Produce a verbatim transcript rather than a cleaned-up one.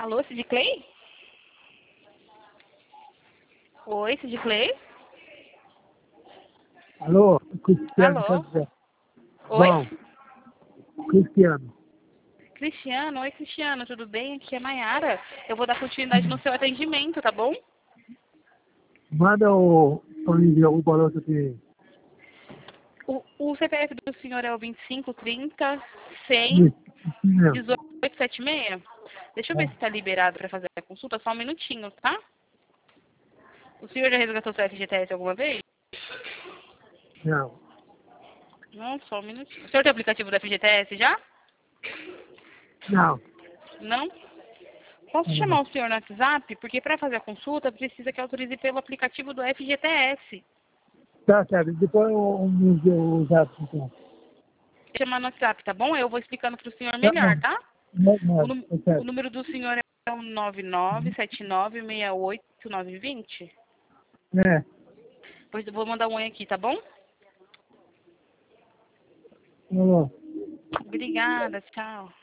Alô, Sid Clay? Oi, Sid Clay? Alô, Cristiano, quer Alô? dizer. Oi? Bom, Cristiano. Cristiano, oi Cristiano, tudo bem? Aqui é Maiara. Eu vou dar continuidade no seu atendimento, tá bom? Manda o, o, o boleto de O, o C P F do senhor é o vinte e cinco, trinta, cem, isso, isso mesmo. dezoito, setenta e seis? Deixa eu ver se está liberado para fazer a consulta, só um minutinho, tá? O senhor já resgatou seu F G T S alguma vez? Não, Não, só um minutinho. O senhor tem o aplicativo do F G T S já? não. Não? Posso chamar o senhor no WhatsApp? Porque para fazer a consulta precisa que autorize pelo aplicativo do F G T S. Tá, certo. Depois eu uso o zap, então. Chamar no WhatsApp, tá bom? Eu vou explicando para o senhor Tá melhor, bom. tá? Não, O, não, num- tá o certo. número do senhor é o nove nove sete nove seis oito nove dois zero. É, Pois eu vou mandar um oi aqui, tá bom? alô. Obrigada, tchau.